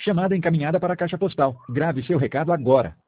Chamada encaminhada para a caixa postal. Grave seu recado agora.